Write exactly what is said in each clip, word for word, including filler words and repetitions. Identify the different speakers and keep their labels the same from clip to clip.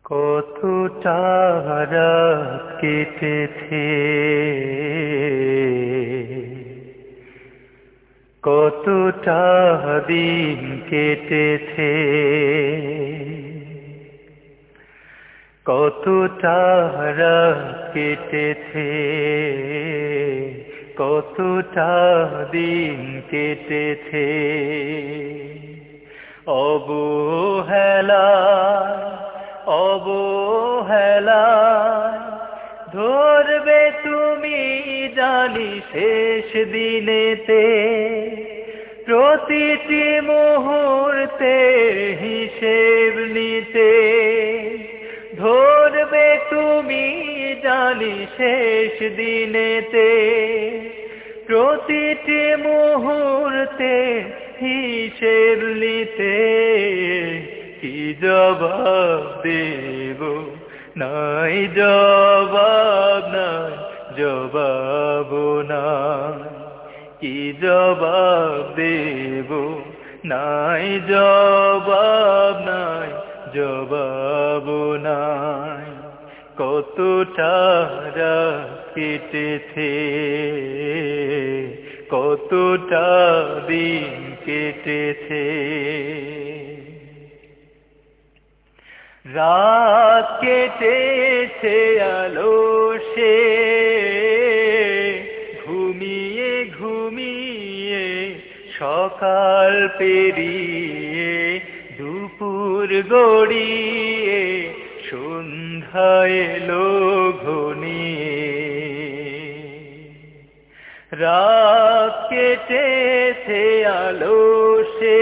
Speaker 1: কতটা রাত কেটেছে, কতটা দিন কেটেছে, কতটা রাত কেটেছে, কতটা দিন কেটেছে, অবহেলায় অবহেলায় ধরবে তুমি জানি শেষ দিনেতে, প্রতিটি মুহূর্তে হিসেব নিতে, ধরবে তুমি জানি শেষ দিনেতে, প্রতিটি মুহূর্তে হিসেব নিতে, কি জবাব দেব নাই জবাব নাই জবাব নাই, কি জবাব দেব নাই জবাব নাই জবাব নাই, কতটা রাত কেটেছে, কতটা দিন কেটেছে, রাত কেটেছে আলসে, ঘুমিয়ে ঘুমিয়ে সকাল পেরিয়ে দুপুর গড়িয়ে সন্ধ্যা এলো ঘনিয়ে, রাত কেটেছে আলসে,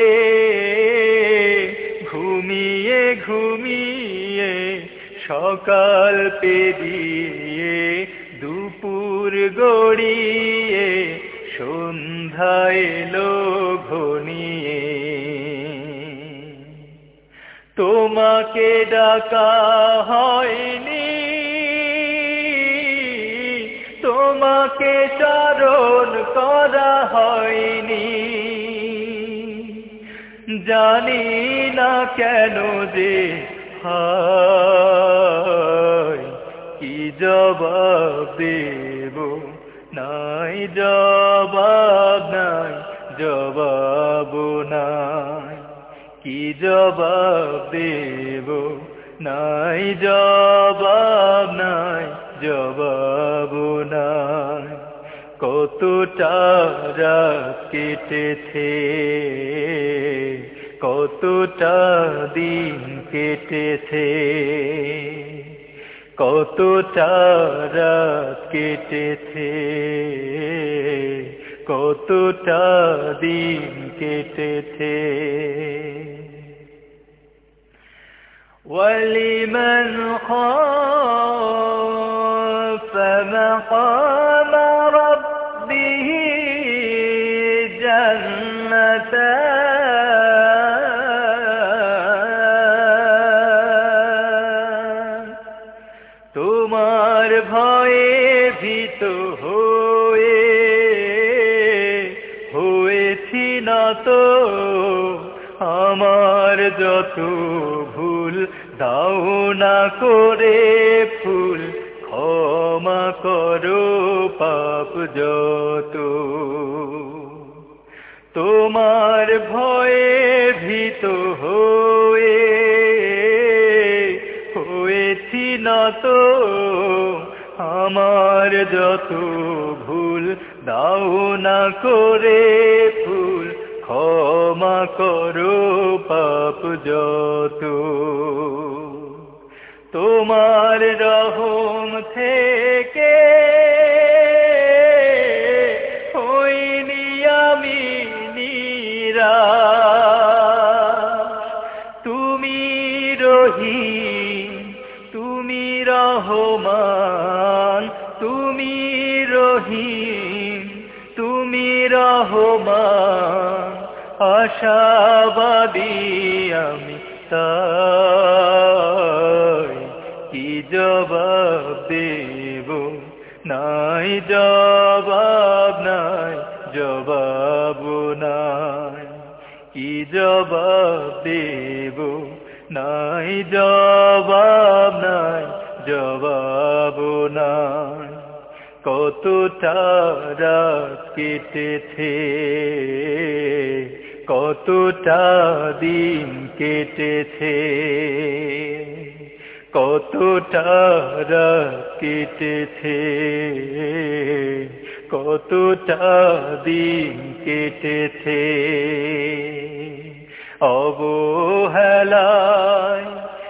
Speaker 1: ঘুমিয়ে ঘুমিয়ে সকাল পেরিয়ে দুপুর গড়িয়ে সন্ধ্যা এলো ঘনিয়ে, তোমাকে ডাকা হয়নি, তোমাকে স্মরণ করা হয়নি, জানি না কেন যে হায়, কি জবাব দেব নাই জবাব নাই জবাব নাই, কি জবাব দেব নাই জবাব নাই জবাব নাই, কতটা রাত কেটেছে, কতটা দিন কেটেছে, কতটা রাত কেটেছে, কতটা দিন কেটেছে, ওয়ালিমান খাফা মাকাম রাব্বিহি জান্নাতান, তোমার ভয়ে ভীত হয়ে হয়েছি নত, আমার যত ভুল দাও না করে ফুল, ক্ষমা করো পাপ যত, তোমার ভয়ে ভীত হয়ে হয়েছি নত, আমার যত ভুল দাও না করে ফুল, ক্ষমা করো পাপ যত, তোমার রহম থেকে হইনি আমি নিরাশ, তুমি রহিম তুমি রহমান, তুমি রহিম তুমি রহমান, আশাবাদী আমি তাই, কি জবাব দেব নাই জবাব নাই জবাব নাই, কি জবাব দেব নাই জবাব জবাব নাই। কতটা রাত কেটেছে, কতটা দিন কেটেছে, কতটা রাত কেটেছে, কতটা দিন কেটেছে। অবহেলায়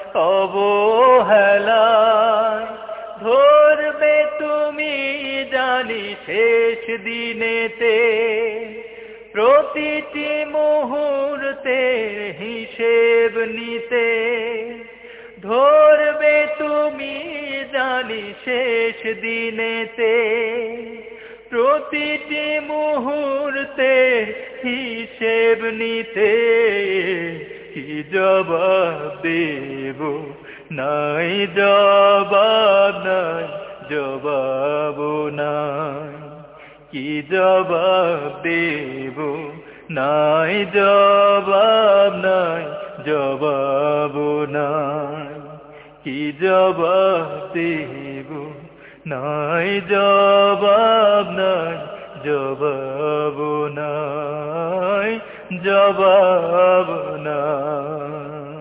Speaker 1: অবহেলায় ধরবে তুমি জানি শেষ দিনেতে, প্রতিটি মুহূর্তে হিসেব নিতে। ধরবে তুমি জানি শেষ দিনেতে, প্রতিটি মুহূর্তে হিসেব নিতে। কি জবাব দেব, নাই জবাব নাই, জবাব নাই। কি জবাব দেব, নাই জবাব নাই, জবাব নাই। কি জবাব দেব, নাই জবাব নাই, জবাব নাই, জবাব নাই।